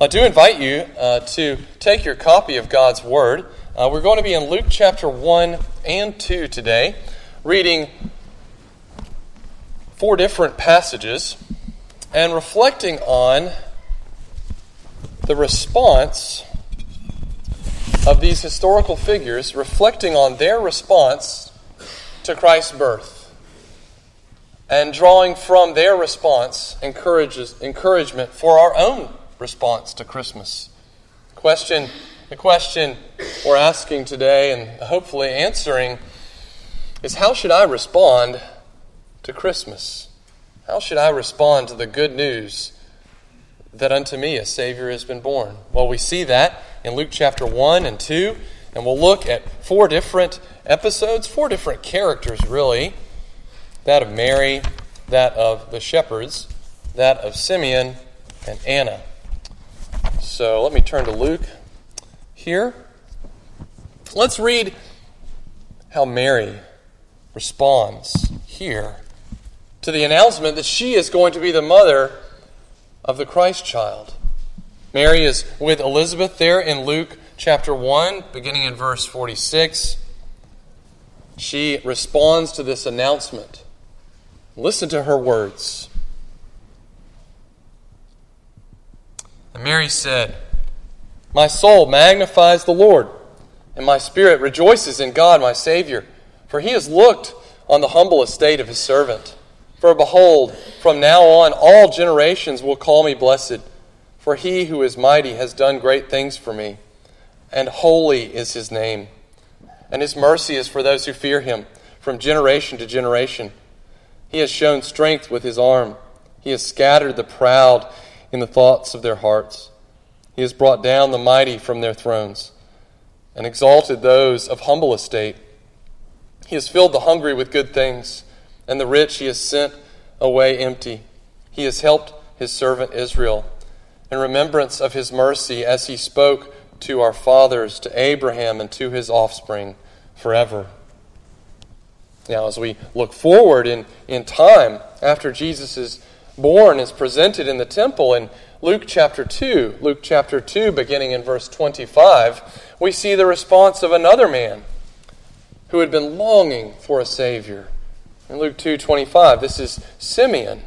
I do invite you to take your copy of God's Word. We're going to be in Luke chapter 1 and 2 today, reading 4 different passages and reflecting on the response of these historical figures, reflecting on their response to Christ's birth, and drawing from their response encouragement for our own response to Christmas. The question we're asking today and hopefully answering is, how should I respond to Christmas? How should I respond to the good news that unto me a Savior has been born? Well, we see that in Luke chapter 1 and 2, and we'll look at 4 different episodes, 4 different characters really. That of Mary, that of the shepherds, that of Simeon and Anna. So let me turn to Luke here. Let's read how Mary responds here to the announcement that she is going to be the mother of the Christ child. Mary is with Elizabeth there in Luke chapter 1, beginning in verse 46. She responds to this announcement. Listen to her words. And Mary said, "My soul magnifies the Lord, and my spirit rejoices in God my Savior, for he has looked on the humble estate of his servant. For behold, from now on all generations will call me blessed, for he who is mighty has done great things for me, and holy is his name. And his mercy is for those who fear him, from generation to generation. He has shown strength with his arm. He has scattered the proud in the thoughts of their hearts. He has brought down the mighty from their thrones, and exalted those of humble estate. He has filled the hungry with good things, and the rich he has sent away empty. He has helped his servant Israel, in remembrance of his mercy, as he spoke to our fathers, to Abraham, and to his offspring forever." Now, as we look forward in time, after Jesus is born, is presented in the temple in Luke chapter 2, beginning in verse 25, we see the response of another man who had been longing for a Savior. In Luke 2:25, this is Simeon.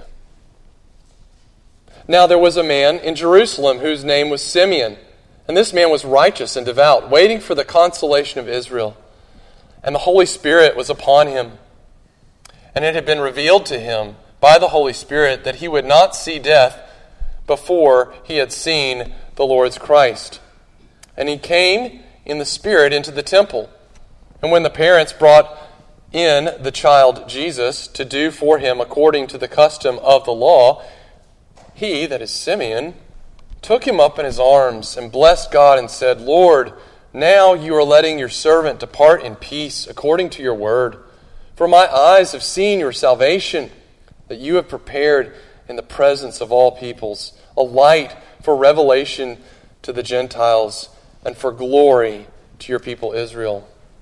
"Now there was a man in Jerusalem whose name was Simeon, and this man was righteous and devout, waiting for the consolation of Israel. And the Holy Spirit was upon him. And it had been revealed to him by the Holy Spirit that he would not see death before he had seen the Lord's Christ. And he came in the Spirit into the temple. And when the parents brought in the child Jesus to do for him according to the custom of the law, he," that is Simeon, "took him up in his arms and blessed God and said, 'Lord, now you are letting your servant depart in peace according to your word. For my eyes have seen your salvation, that you have prepared in the presence of all peoples, a light for revelation to the Gentiles and for glory to your people Israel.'"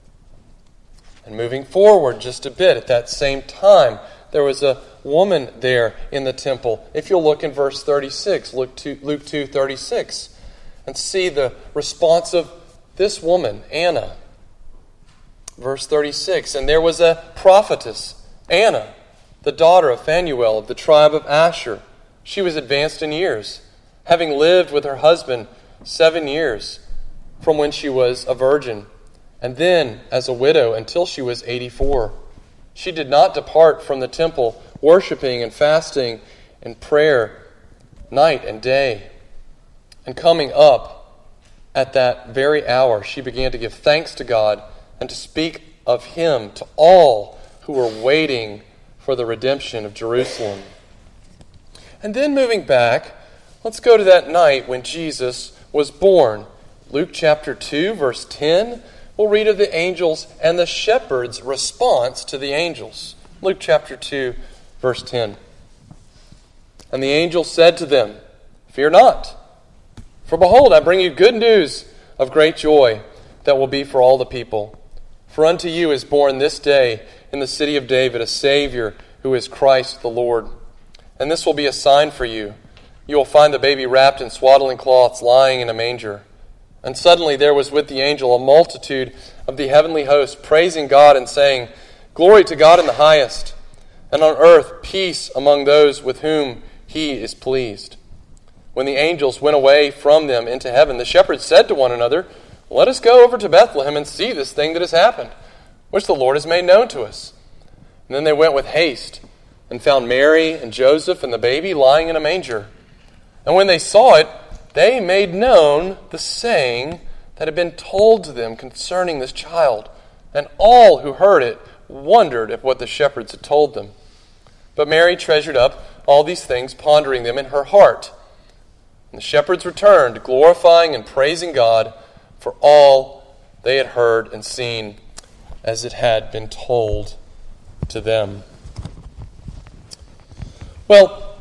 And moving forward just a bit, at that same time, there was a woman there in the temple. If you'll look in verse 36, Luke 2:36, and see the response of this woman, Anna. Verse 36, "And there was a prophetess, Anna, the daughter of Phanuel of the tribe of Asher. She was advanced in years, having lived with her husband 7 years, from when she was a virgin, and then as a widow until she was 84. She did not depart from the temple, worshiping and fasting and prayer night and day. And coming up at that very hour, she began to give thanks to God and to speak of him to all who were waiting for the redemption of Jerusalem." And then moving back, let's go to that night when Jesus was born. Luke chapter 2, verse 10, we'll read of the angels and the shepherds' response to the angels. Luke chapter 2, verse 10. "And the angel said to them, 'Fear not, for behold, I bring you good news of great joy that will be for all the people. For unto you is born this day in the city of David a Savior, who is Christ the Lord. And this will be a sign for you. you will find the baby wrapped in swaddling cloths, lying in a manger." And suddenly there was with the angel a multitude of the heavenly host, praising God and saying, "Glory to God in the highest, and on earth peace among those with whom he is pleased." When the angels went away from them into heaven, the shepherds said to one another, "Let us go over to Bethlehem and see this thing that has happened, which the Lord has made known to us." And then they went with haste and found Mary and Joseph and the baby lying in a manger. And when they saw it, they made known the saying that had been told to them concerning this child. And all who heard it wondered at what the shepherds had told them. But Mary treasured up all these things, pondering them in her heart. And the shepherds returned, glorifying and praising God for all they had heard and seen as it had been told to them. Well,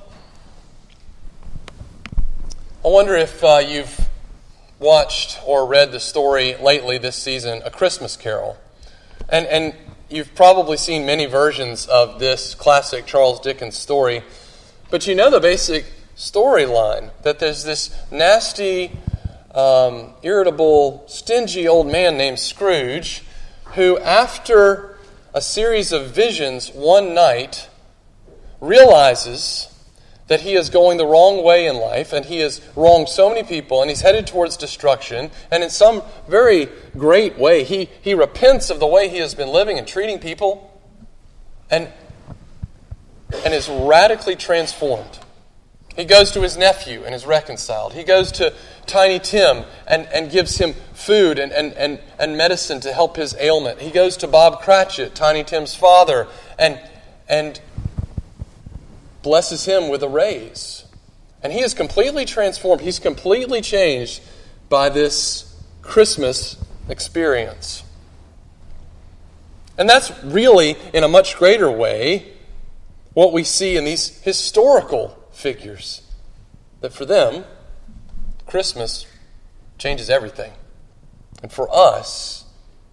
I wonder if you've watched or read the story lately this season, A Christmas Carol. And you've probably seen many versions of this classic Charles Dickens story. But you know the basic storyline, that there's this nasty, irritable, stingy old man named Scrooge who, after a series of visions one night, realizes that he is going the wrong way in life, and he has wronged so many people, and he's headed towards destruction, and in some very great way, he repents of the way he has been living and treating people, and is radically transformed. He goes to his nephew and is reconciled. He goes to Tiny Tim and gives him food and medicine to help his ailment. He goes to Bob Cratchit, Tiny Tim's father, and blesses him with a raise. And he is completely transformed. He's completely changed by this Christmas experience. And that's really, in a much greater way, what we see in these historical figures. That for them, Christmas changes everything. And for us,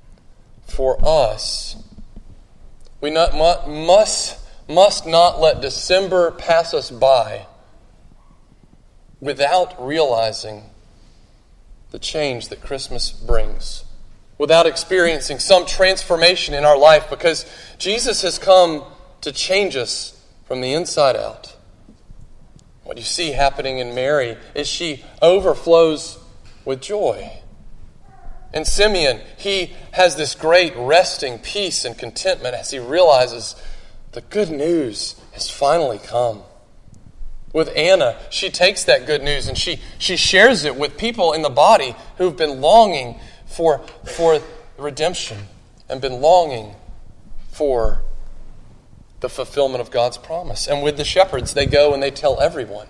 we must not let December pass us by without realizing the change that Christmas brings, without experiencing some transformation in our life, because Jesus has come to change us from the inside out. What you see happening in Mary is she overflows with joy. In Simeon, he has this great resting peace and contentment as he realizes the good news has finally come. With Anna, she takes that good news and she shares it with people in the body who've been longing for redemption and been longing for the fulfillment of God's promise. And with the shepherds, they go and they tell everyone.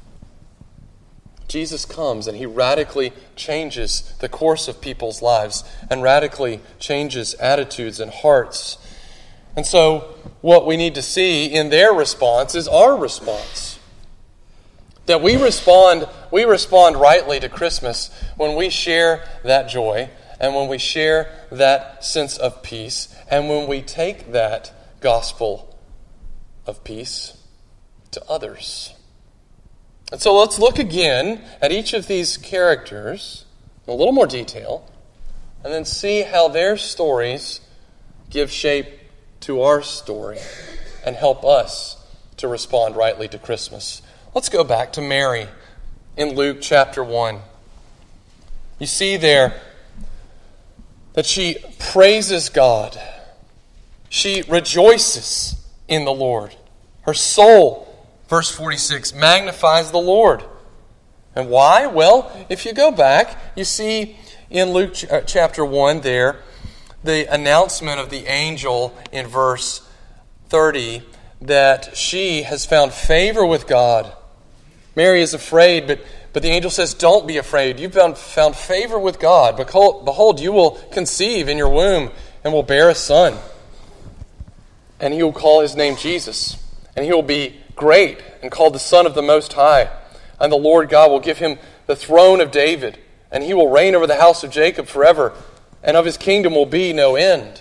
Jesus comes and he radically changes the course of people's lives and radically changes attitudes and hearts. And so what we need to see in their response is our response. That we respond rightly to Christmas when we share that joy and when we share that sense of peace and when we take that gospel of peace to others. And so let's look again at each of these characters in a little more detail and then see how their stories give shape to our story and help us to respond rightly to Christmas. Let's go back to Mary in Luke chapter 1. You see there that she praises God. She rejoices in the Lord. Her soul, verse 46, magnifies the Lord. And why? Well, if you go back, you see in Luke chapter 1 there, the announcement of the angel in verse 30 that she has found favor with God. Mary is afraid, but the angel says, don't be afraid. You've found favor with God. Behold, you will conceive in your womb and will bear a son. And he will call his name Jesus. And he will be great and called the Son of the Most High. And the Lord God will give him the throne of David. And he will reign over the house of Jacob forever. And of his kingdom will be no end.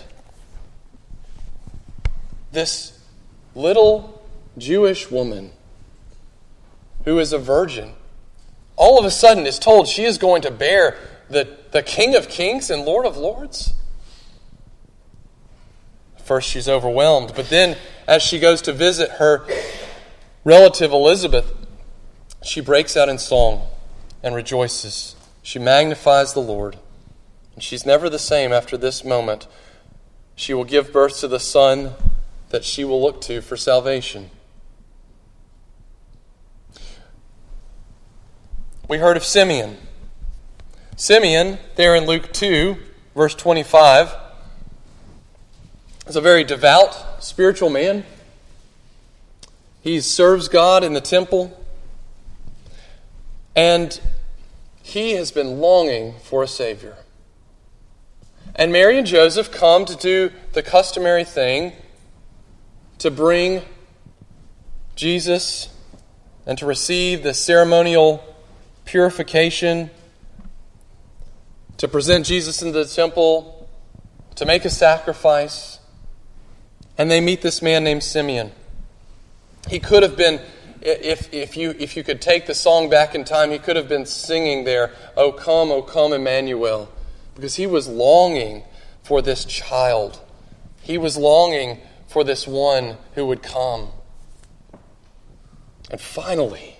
This little Jewish woman who is a virgin, all of a sudden is told she is going to bear the King of Kings and Lord of Lords? First, she's overwhelmed, but then as she goes to visit her relative Elizabeth, she breaks out in song and rejoices. She magnifies the Lord, and she's never the same after this moment. She will give birth to the Son that she will look to for salvation. We heard of Simeon. Simeon, there in Luke 2, verse 25, is a very devout, spiritual man. He serves God in the temple, and he has been longing for a Savior. And Mary and Joseph come to do the customary thing, to bring Jesus and to receive the ceremonial purification, to present Jesus into the temple, to make a sacrifice. And they meet this man named Simeon. He could have been, if you could take the song back in time, he could have been singing there, O come, Emmanuel," because he was longing for this child. He was longing for this one who would come. And finally,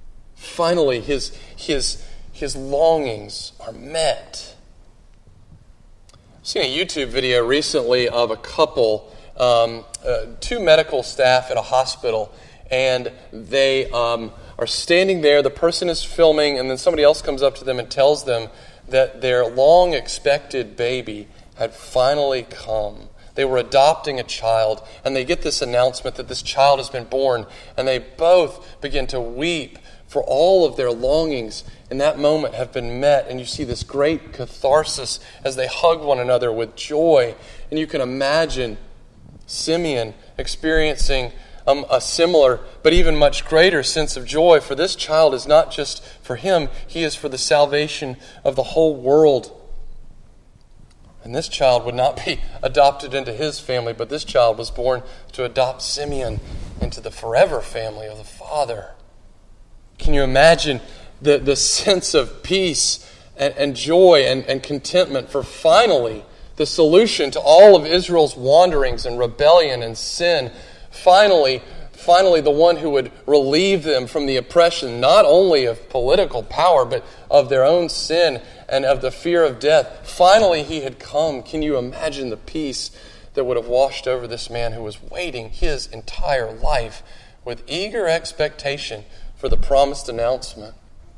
his longings are met. I've seen a YouTube video recently of a couple, two medical staff at a hospital, and they are standing there. The person is filming, and then somebody else comes up to them and tells them that their long-expected baby had finally come. They were adopting a child, and they get this announcement that this child has been born, and they both begin to weep, for all of their longings in that moment have been met. And you see this great catharsis as they hug one another with joy. And you can imagine Simeon experiencing a similar but even much greater sense of joy, for this child is not just for him, he is for the salvation of the whole world. And this child would not be adopted into his family, but this child was born to adopt Simeon into the forever family of the Father. Can you imagine the sense of peace and joy and contentment for finally the solution to all of Israel's wanderings and rebellion and sin? Finally, the one who would relieve them from the oppression not only of political power, but of their own sin and of the fear of death. Finally, he had come. Can you imagine the peace that would have washed over this man who was waiting his entire life with eager expectation for the promised announcement?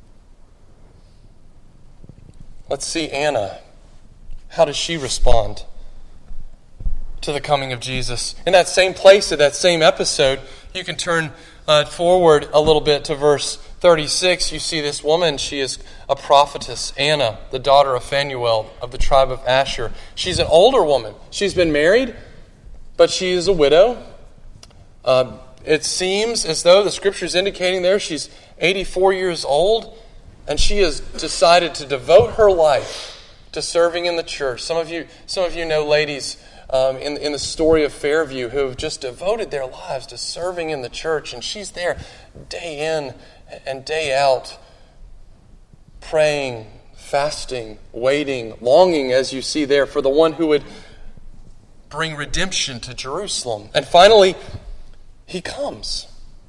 Let's see Anna. How does she respond to the coming of Jesus? In that same place, at that same episode, you can turn forward a little bit to verse 36. You see this woman. She is a prophetess, Anna, the daughter of Phanuel of the tribe of Asher. She's an older woman. She's been married, but she is a widow. It seems as though the Scripture is indicating there she's 84 years old, and she has decided to devote her life to serving in the church. Some of you know ladies in the story of Fairview who have just devoted their lives to serving in the church, and she's there day in and day out, praying, fasting, waiting, longing, as you see there, for the one who would bring redemption to Jerusalem. And finally, he comes.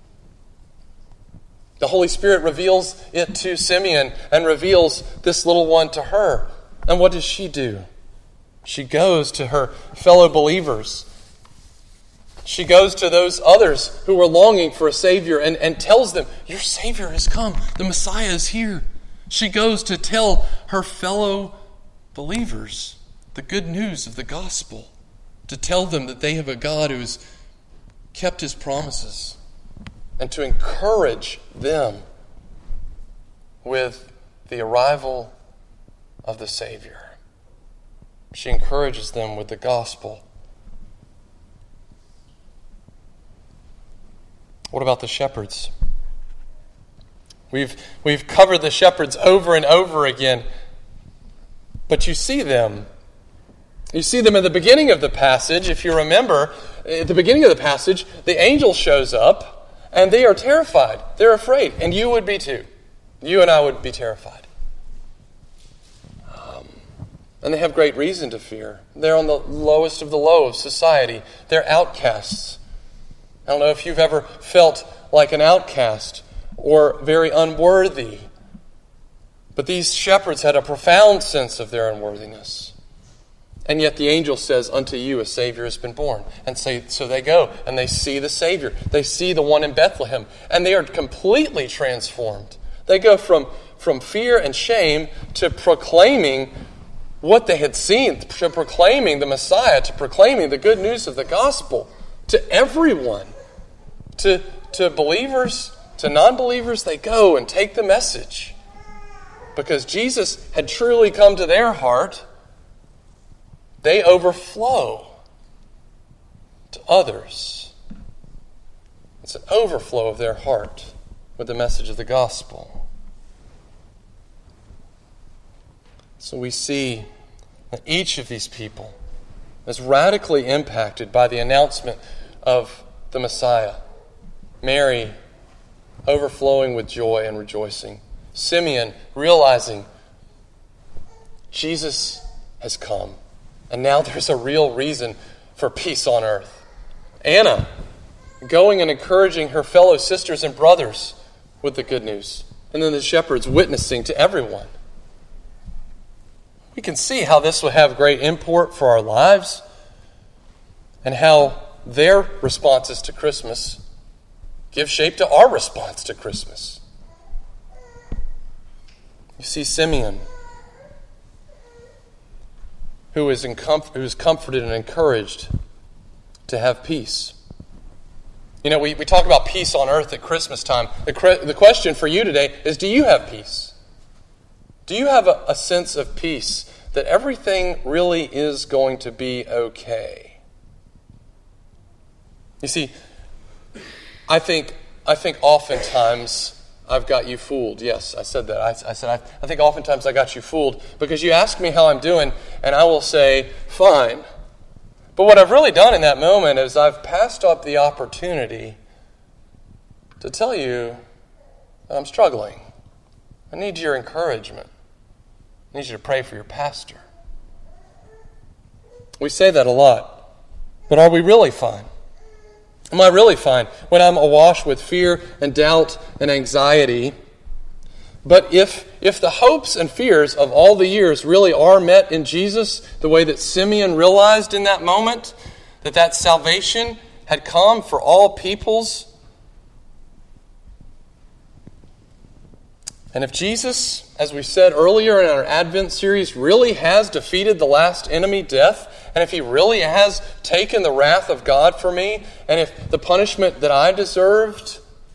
The Holy Spirit reveals it to Simeon and reveals this little one to her. And what does she do? She goes to her fellow believers. She goes to those others who were longing for a Savior and tells them, your Savior has come. The Messiah is here. She goes to tell her fellow believers the good news of the gospel, to tell them that they have a God who has kept his promises, and to encourage them with the arrival of the Savior. She encourages them with the gospel. What about the shepherds? We've covered the shepherds over and over again, but you see them. You see them at the beginning of the passage. If you remember, at the beginning of the passage, the angel shows up And they are terrified. They're afraid. And you would be too. You and I would be terrified. And they have great reason to fear. They're on the lowest of the low of society. They're outcasts. I don't know if you've ever felt like an outcast or very unworthy. But these shepherds had a profound sense of their unworthiness. And yet the angel says, unto you a Savior has been born. And so they go and they see the Savior. They see the one in Bethlehem. And they are completely transformed. They go from fear and shame to proclaiming what they had seen, to proclaiming the Messiah, to proclaiming the good news of the gospel to everyone. To believers, to non-believers, they go and take the message. Because Jesus had truly come to their heart, they overflow to others. It's an overflow of their heart with the message of the gospel. So we see that each of these people is radically impacted by the announcement of the Messiah. Mary, overflowing with joy and rejoicing. Simeon, realizing Jesus has come. And now there's a real reason for peace on earth. Anna, going and encouraging her fellow sisters and brothers with the good news. And then the shepherds witnessing to everyone. We can see how this will have great import for our lives and how their responses to Christmas give shape to our response to Christmas. You see Simeon, who is comforted and encouraged to have peace. You know, we talk about peace on earth at Christmas time. The question for you today is, do you have peace? Do you have a sense of peace that everything really is going to be okay? You see, I think oftentimes I've got you fooled. Yes, I said that. I said I think oftentimes I got you fooled because you ask me how I'm doing, and I will say, fine. But what I've really done in that moment is I've passed up the opportunity to tell you that I'm struggling. I need your encouragement. I need you to pray for your pastor. We say that a lot, but are we really fine? Am I really fine when I'm awash with fear and doubt and anxiety? But if the hopes and fears of all the years really are met in Jesus, the way that Simeon realized in that moment, that salvation had come for all peoples, and if Jesus, as we said earlier in our Advent series, really has defeated the last enemy, death, and if he really has taken the wrath of God for me, and if the punishment that I deserved,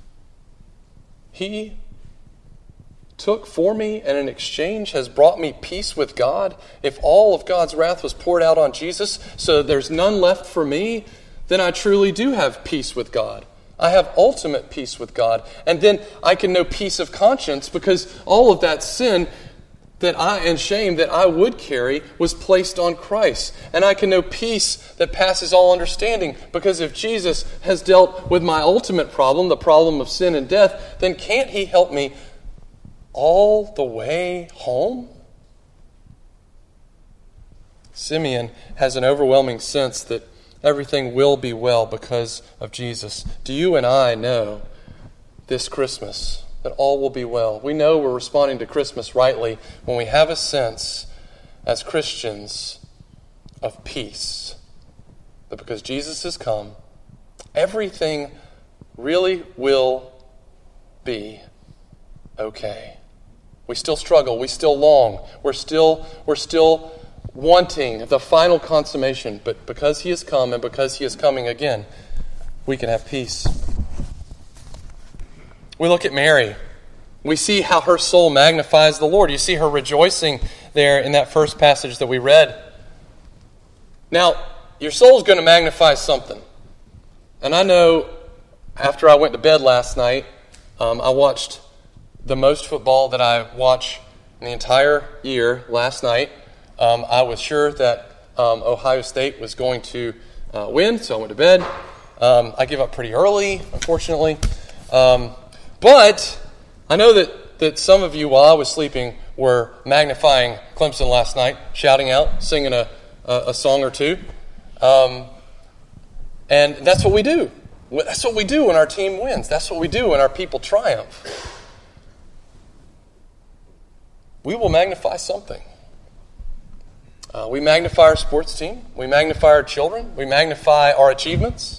he took for me and in exchange has brought me peace with God, if all of God's wrath was poured out on Jesus so there's none left for me, then I truly do have peace with God. I have ultimate peace with God. And then I can know peace of conscience because all of that sin and shame that I would carry was placed on Christ. And I can know peace that passes all understanding because if Jesus has dealt with my ultimate problem, the problem of sin and death, then can't he help me all the way home? Simeon has an overwhelming sense that everything will be well because of Jesus. Do you and I know this Christmas that all will be well? We know we're responding to Christmas rightly when we have a sense as Christians of peace. That because Jesus has come, everything really will be okay. We still struggle. We still long. We're still wanting the final consummation. But because he has come and because he is coming again, we can have peace. We look at Mary. We see how her soul magnifies the Lord. You see her rejoicing there in that first passage that we read. Now, your soul's going to magnify something. And I know after I went to bed last night, I watched the most football that I watch in the entire year last night. I was sure that Ohio State was going to win, so I went to bed. I give up pretty early, unfortunately. But I know that some of you, while I was sleeping, were magnifying Clemson last night, shouting out, singing a song or two. And that's what we do. That's what we do when our team wins. That's what we do when our people triumph. We will magnify something. We magnify our sports team. We magnify our children. We magnify our achievements.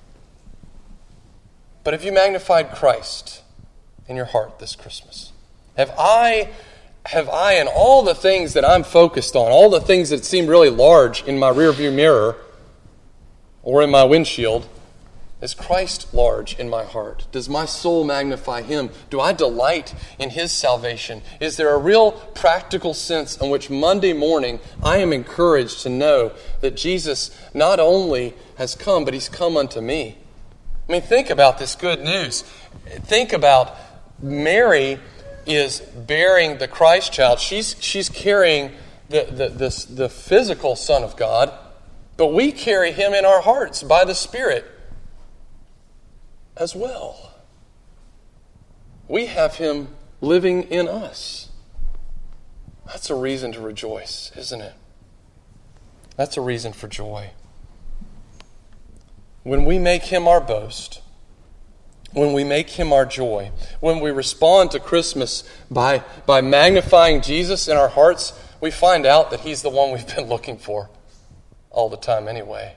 But have you magnified Christ in your heart this Christmas? Have I in all the things that I'm focused on, all the things that seem really large in my rearview mirror or in my windshield, is Christ large in my heart? Does my soul magnify Him? Do I delight in His salvation? Is there a real practical sense in which Monday morning I am encouraged to know that Jesus not only has come, but He's come unto me? I mean, think about this good news. Think about Mary is bearing the Christ child. She's carrying the physical Son of God, but we carry Him in our hearts by the Spirit as well. We have Him living in us. That's a reason to rejoice, isn't it? That's a reason for joy. When we make Him our boast, when we make Him our joy, when we respond to Christmas by magnifying Jesus in our hearts, we find out that He's the one we've been looking for all the time anyway.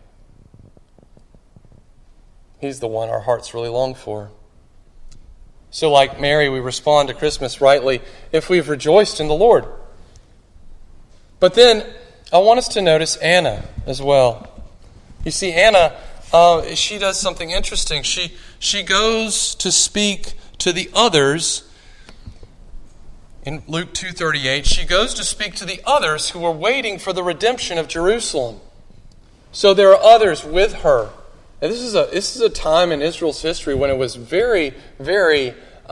He's the one our hearts really long for. So like Mary, we respond to Christmas rightly if we've rejoiced in the Lord. But then I want us to notice Anna as well. You see, Anna, she does something interesting. She goes to speak to the others. In Luke 2:38, she goes to speak to the others who were waiting for the redemption of Jerusalem. So there are others with her. And this is a time in Israel's history when it was very, very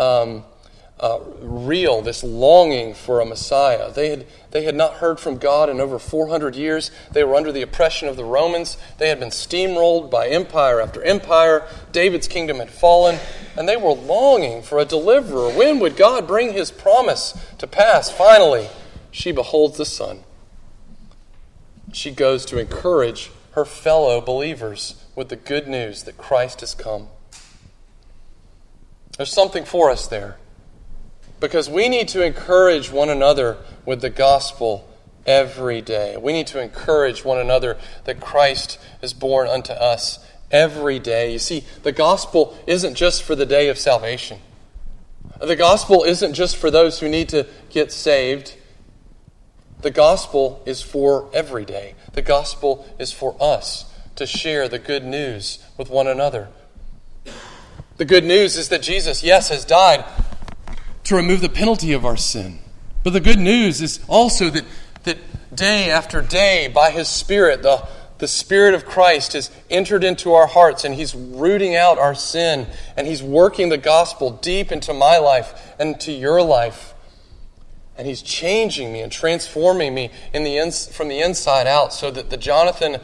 real, this longing for a Messiah. They had not heard from God in over 400 years. They were under the oppression of the Romans. They had been steamrolled by empire after empire. David's kingdom had fallen, and they were longing for a deliverer. When would God bring His promise to pass? Finally, she beholds the Son. She goes to encourage her fellow believers with the good news that Christ has come. There's something for us there, because we need to encourage one another with the gospel every day. We need to encourage one another that Christ is born unto us every day. You see, the gospel isn't just for the day of salvation. The gospel isn't just for those who need to get saved. The gospel is for every day. The gospel is for us to share the good news with one another. The good news is that Jesus, yes, has died to remove the penalty of our sin. But the good news is also that day after day, by His Spirit, the Spirit of Christ has entered into our hearts, and He's rooting out our sin, and He's working the gospel deep into my life and to your life. And He's changing me and transforming me from the inside out, so that the Jonathan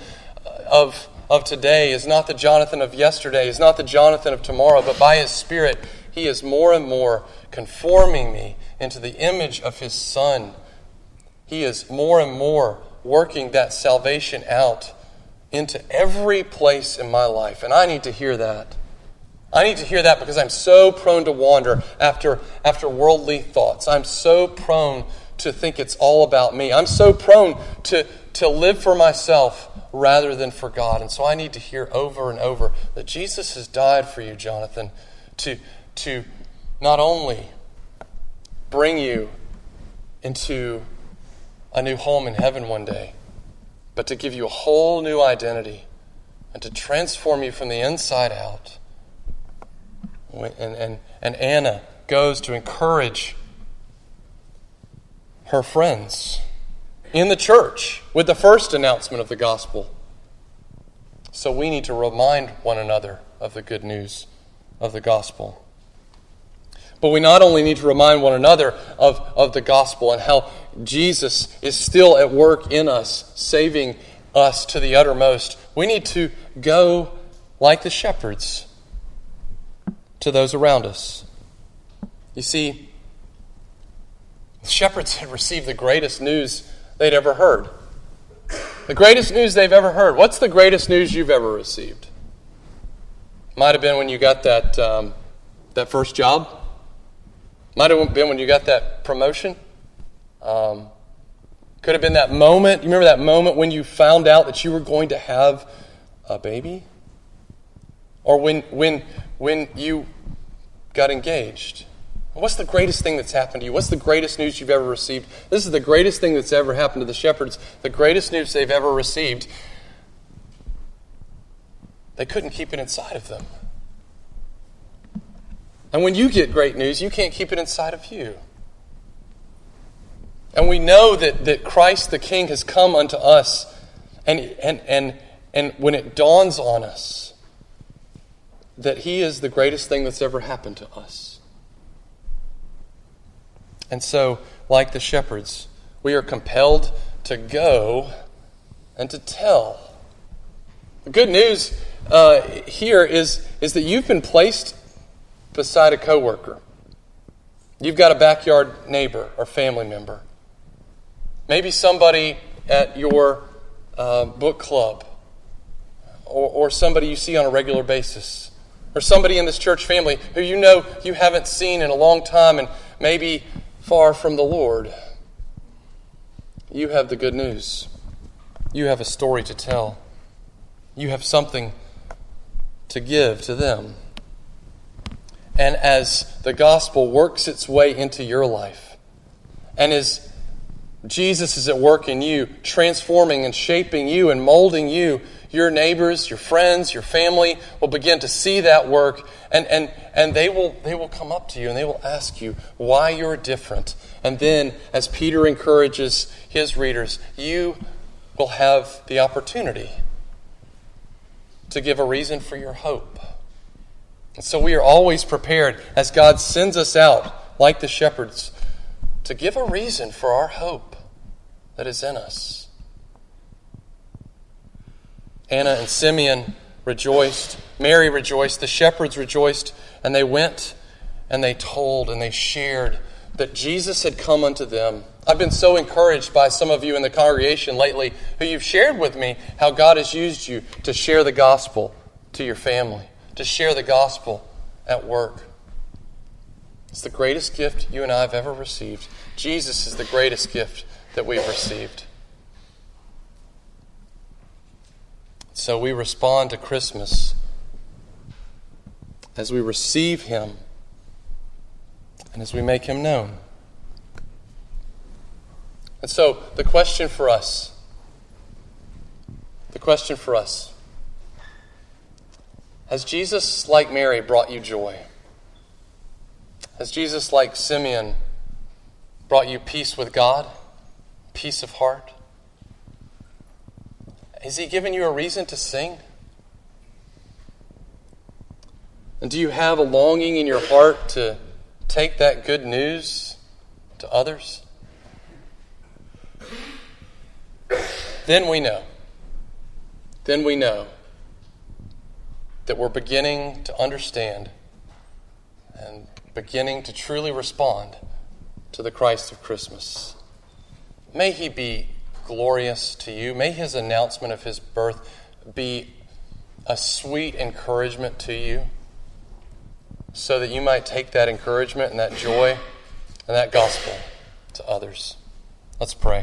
of today is not the Jonathan of yesterday, is not the Jonathan of tomorrow, but by His Spirit, He is more and more conforming me into the image of His Son. He is more and more working that salvation out into every place in my life. And I need to hear that. I need to hear that because I'm so prone to wander after worldly thoughts. I'm so prone to think it's all about me. I'm so prone to live for myself rather than for God. And so I need to hear over and over that Jesus has died for you, Jonathan, to not only bring you into a new home in heaven one day, but to give you a whole new identity and to transform you from the inside out. And Anna goes to encourage her friends in the church with the first announcement of the gospel. So we need to remind one another of the good news of the gospel. But we not only need to remind one another of the gospel and how Jesus is still at work in us, saving us to the uttermost. We need to go like the shepherds, to those around us. You see, the shepherds had received the greatest news they'd ever heard. The greatest news they've ever heard. What's the greatest news you've ever received? Might have been when you got that first job. Might have been when you got that promotion. Could have been that moment. You remember that moment when you found out that you were going to have a baby? Or when you got engaged? What's the greatest thing that's happened to you? What's the greatest news you've ever received? This is the greatest thing that's ever happened to the shepherds. The greatest news they've ever received. They couldn't keep it inside of them. And when you get great news, you can't keep it inside of you. And we know that Christ the King has come unto us. And when it dawns on us that He is the greatest thing that's ever happened to us. And so, like the shepherds, we are compelled to go and to tell. The good news here is that you've been placed beside a coworker. You've got a backyard neighbor or family member. Maybe somebody at your book club, or somebody you see on a regular basis, or somebody in this church family who you know you haven't seen in a long time and maybe far from the Lord. You have the good news. You have a story to tell. You have something to give to them. And as the gospel works its way into your life, and as Jesus is at work in you, transforming and shaping you and molding you, your neighbors, your friends, your family will begin to see that work, and they will come up to you and they will ask you why you're different. And then, as Peter encourages his readers, you will have the opportunity to give a reason for your hope. And so we are always prepared, as God sends us out, like the shepherds, to give a reason for our hope that is in us. Anna and Simeon rejoiced. Mary rejoiced. The shepherds rejoiced. And they went and they told and they shared that Jesus had come unto them. I've been so encouraged by some of you in the congregation lately who you've shared with me how God has used you to share the gospel to your family, to share the gospel at work. It's the greatest gift you and I have ever received. Jesus is the greatest gift that we've received. So we respond to Christmas as we receive Him and as we make Him known. And so the question for us, has Jesus, like Mary, brought you joy? Has Jesus, like Simeon, brought you peace with God, peace of heart? Has He given you a reason to sing? And do you have a longing in your heart to take that good news to others? Then we know that we're beginning to understand and beginning to truly respond to the Christ of Christmas. May He be glorious to you. May His announcement of His birth be a sweet encouragement to you, so that you might take that encouragement and that joy and that gospel to others. Let's pray.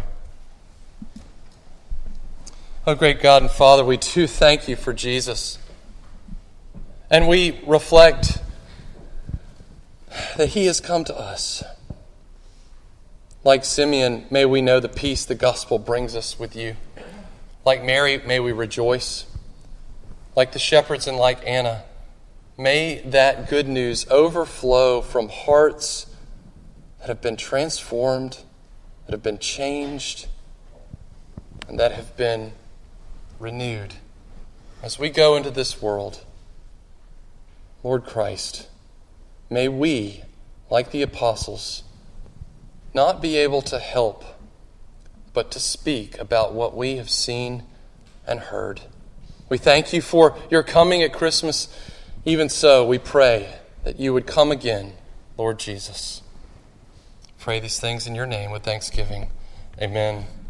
Oh, great God and Father, we too thank You for Jesus. And we reflect that He has come to us. Like Simeon, may we know the peace the gospel brings us with You. Like Mary, may we rejoice. Like the shepherds and like Anna, may that good news overflow from hearts that have been transformed, that have been changed, and that have been renewed. As we go into this world, Lord Christ, may we, like the apostles, not be able to help but to speak about what we have seen and heard. We thank You for Your coming at Christmas. Even so, we pray that you would come again, Lord Jesus. Pray these things in your name with thanksgiving. Amen.